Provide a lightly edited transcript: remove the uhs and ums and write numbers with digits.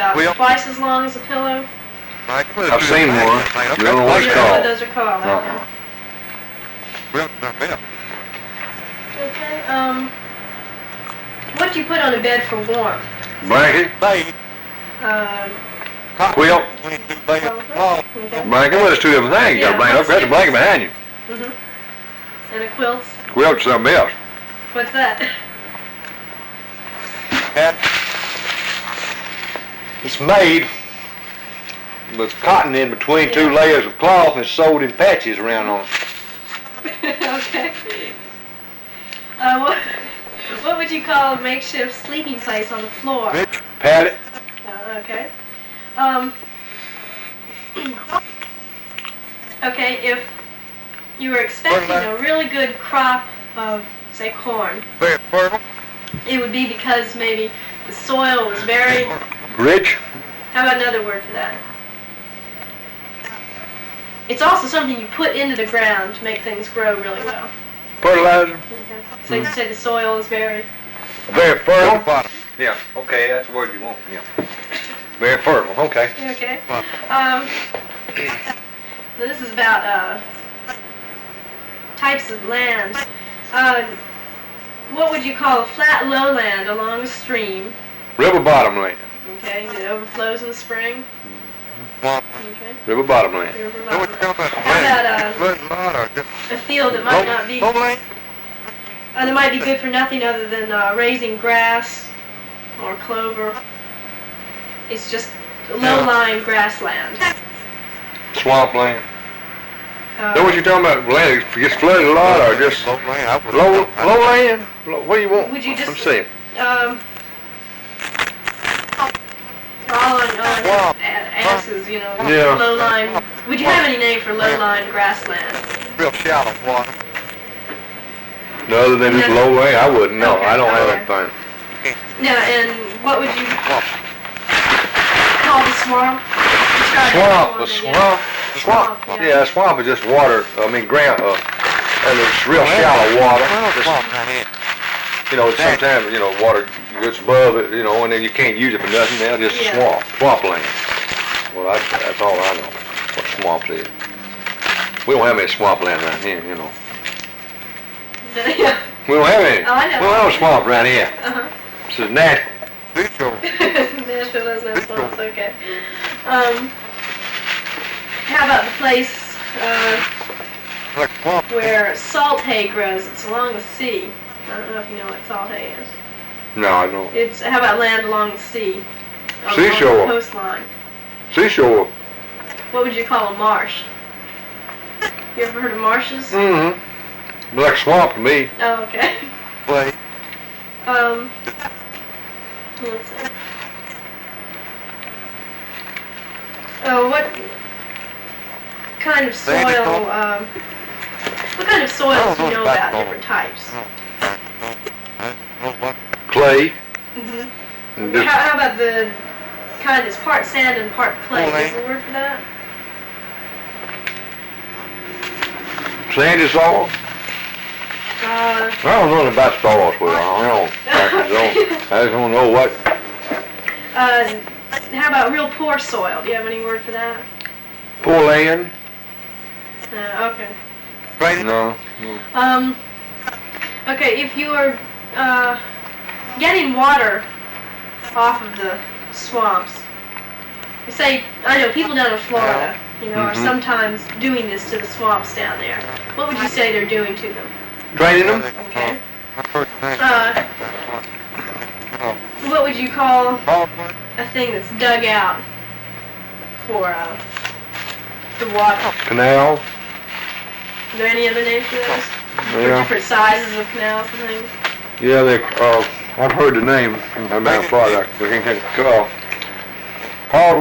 about twice as long as a pillow? I've seen one. I don't know what it's called. Those are called. Okay. What do you put on a bed for warmth? Blanket. Quilt. Okay. Blanket. Well, it's two different things. You got a blanket up there, the blanket behind you. And a quilt? Quilt's something else. What's that? It's made with cotton in between two layers of cloth and sewed in patches around on it. Okay. What would you call a makeshift sleeping place on the floor? Pallet. Okay. Okay, if you were expecting a really good crop of, say, corn, it would be because maybe the soil was very... Rich. How about another word for that? It's also something you put into the ground to make things grow really well. Fertilizer. Okay. So you say the soil is very... Very fertile. Yeah, okay, that's the word you want. Yeah. Very fertile, okay. Okay. This is about types of land. What would you call a flat lowland along a stream? River bottom land. Okay, that overflows in the spring. Okay. River bottom land. River bottom land. How about a field that might not be... that might be good for nothing other than raising grass or clover. It's just low-lying grassland. Swamp land. Know what you're talking about? Land gets flooded a lot, or just low land? What do you want? Would you just? I'm saying. All on asses, you know. Yeah. Low-lying. Would you have any name for low-lying grassland? Real shallow water. No, other than just low land, I wouldn't know. Okay, I don't have okay. anything. Now, and what would you call the swamp? Swamp. Yeah, swamp is just water. I mean, ground. And it's real shallow water. You know, sometimes water gets above it. You know, and then you can't use it for nothing. Now just swampland. Well, that's all I know. What swamps is. We don't have any swampland around here. You know. We don't have any. Oh, I know. We don't have a swamp around here. This is Nashville. Nashville doesn't have swamps, okay. How about the place where salt hay grows? It's along the sea. I don't know if you know what salt hay is. No, I don't. It's, how about land along the sea? Seashore. Along the coastline. Seashore. What would you call a marsh? You ever heard of marshes? Mm-hmm. Like swamp to me. Oh, okay. Wait. Let's see. Oh, what kind of soil, what kind of soils do you know about, different types? Clay. How about the kind that's part sand and part clay? Is there a word for that? Sandy soil? I don't know nothing about soils, I just don't know what. How about real poor soil? Do you have any word for that? Poor land? Okay. No. Okay, if you were getting water off of the swamps, say, I know people down in Florida, are sometimes doing this to the swamps down there. What would you say they're doing to them? Draining them? Okay. What would you call a thing that's dug out for the water? Canal? Are there any other names for those? For different sizes of canals and things? Yeah, I've heard the name about Florida. We can call